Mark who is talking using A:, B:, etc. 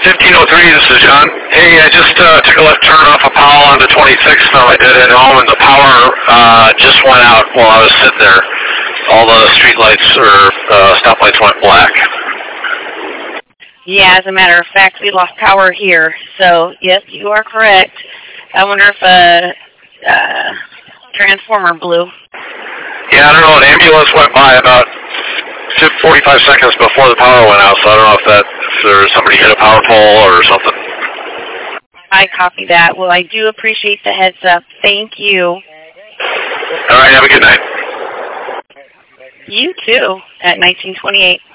A: 1503, this is John. Hey, I just took a left turn off of Powell onto 26th on my dead end home, and the power just went out while I was sitting there. All the street lights or stoplights went black.
B: Yeah, as a matter of fact, we lost power here. So, yes, you are correct. I wonder if a transformer blew.
A: Yeah, I don't know. An ambulance went by about 45 seconds before the power went out, so I don't know if there was somebody hit a power pole or something.
B: I copy that. Well, I do appreciate the heads up. Thank you.
A: All right, have a good night.
B: You too, at 1928.